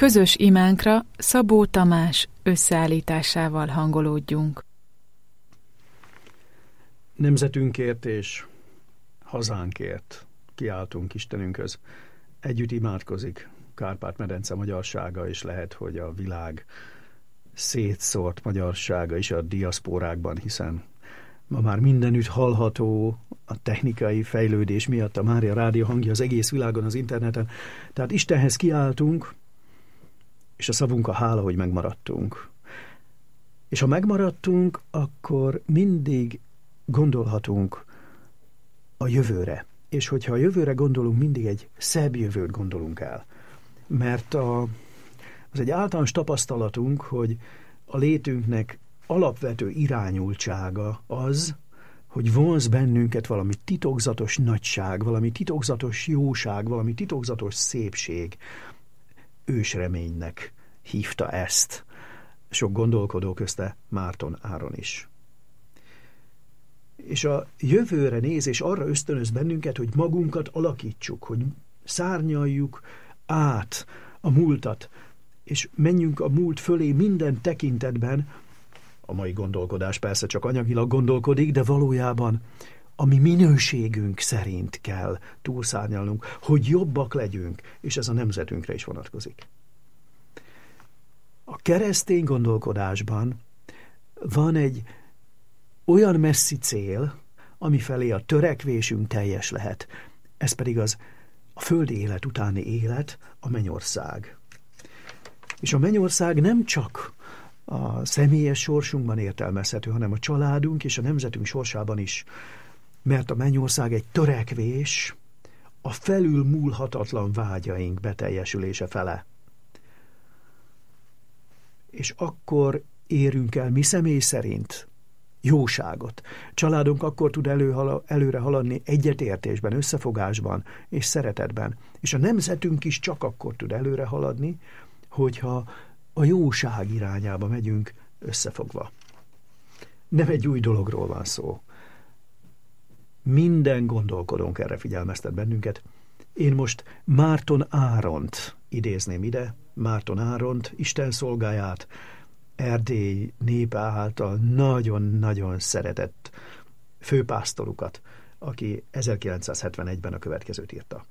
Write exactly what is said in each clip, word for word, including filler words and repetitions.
Közös imánkra Szabó Tamás összeállításával hangolódjunk. Nemzetünkért és hazánkért kiáltunk Istenünkhöz. Együtt imádkozik Kárpát-medence magyarsága, és lehet, hogy a világ szétszórt magyarsága is a diaszpórákban, hiszen ma már mindenütt hallható a technikai fejlődés miatt a Mária Rádió hangja az egész világon, az interneten. Tehát Istenhez kiáltunk, és a szavunk a hála, hogy megmaradtunk. És ha megmaradtunk, akkor mindig gondolhatunk a jövőre. És hogyha a jövőre gondolunk, mindig egy szebb jövőt gondolunk el. Mert a, az egy általános tapasztalatunk, hogy a létünknek alapvető irányultsága az, hogy vonz bennünket valami titokzatos nagyság, valami titokzatos jóság, valami titokzatos szépség. Ősreménynek hívta ezt. Sok gondolkodó, közte Márton Áron is. És a jövőre néz, és arra ösztönöz bennünket, hogy magunkat alakítsuk, hogy szárnyaljuk át a múltat, és menjünk a múlt fölé minden tekintetben. A mai gondolkodás persze csak anyagilag gondolkodik, de valójában a mi minőségünk szerint kell túlszárnyalnunk, hogy jobbak legyünk, és ez a nemzetünkre is vonatkozik. A keresztény gondolkodásban van egy olyan messzi cél, ami felé a törekvésünk teljes lehet. Ez pedig az a földi élet utáni élet, a mennyország. És a mennyország nem csak a személyes sorsunkban értelmezhető, hanem a családunk és a nemzetünk sorsában is. Mert a mennyország egy törekvés a felülmúlhatatlan vágyaink beteljesülése fele. És akkor érünk el mi személy szerint jóságot. Családunk akkor tud előhala, előre haladni egyetértésben, összefogásban és szeretetben. És a nemzetünk is csak akkor tud előre haladni, hogyha a jóság irányába megyünk összefogva. Nem egy új dologról van szó. Minden gondolkodónk erre figyelmeztet bennünket. Én most Márton Áront idézném ide, Márton Áront, Isten szolgáját, Erdély népe által nagyon-nagyon szeretett főpásztorukat, aki ezerkilencszázhetvenegyben a következőt írta.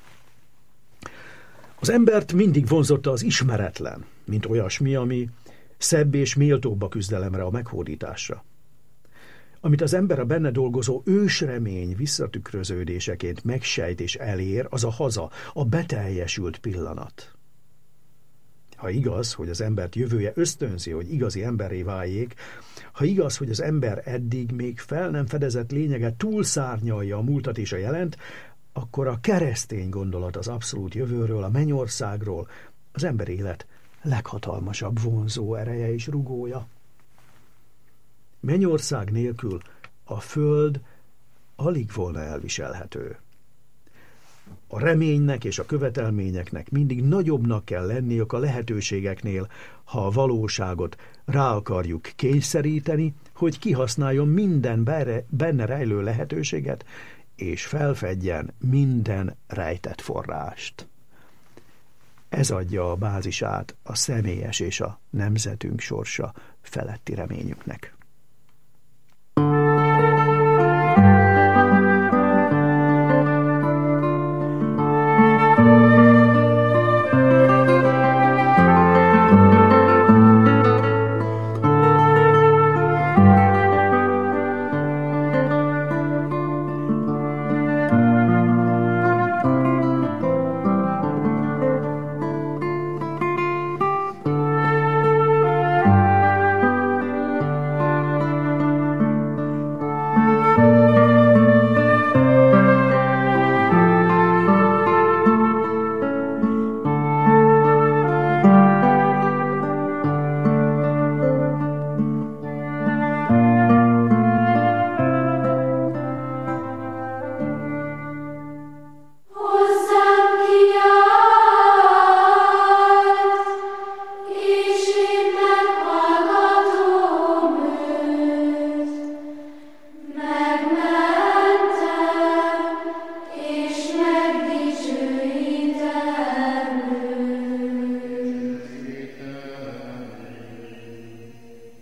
Az embert mindig vonzotta az ismeretlen, mint olyasmi, ami szebb és méltóbb a küzdelemre, a meghódításra. Amit az ember a benne dolgozó ősremény visszatükröződéseként megsejt és elér, az a haza, a beteljesült pillanat. Ha igaz, hogy az embert jövője ösztönzi, hogy igazi emberré váljék, ha igaz, hogy az ember eddig még fel nem fedezett lényeget túlszárnyalja a múltat és a jelent, akkor a keresztény gondolat az abszolút jövőről, a mennyországról az ember élet leghatalmasabb vonzó ereje és rugója. Mennyország nélkül a föld alig volna elviselhető. A reménynek és a követelményeknek mindig nagyobbnak kell lenniük a lehetőségeknél, ha a valóságot rá akarjuk kényszeríteni, hogy kihasználjon minden benne rejlő lehetőséget, és felfedjen minden rejtett forrást. Ez adja a bázisát a személyes és a nemzetünk sorsa feletti reményünknek.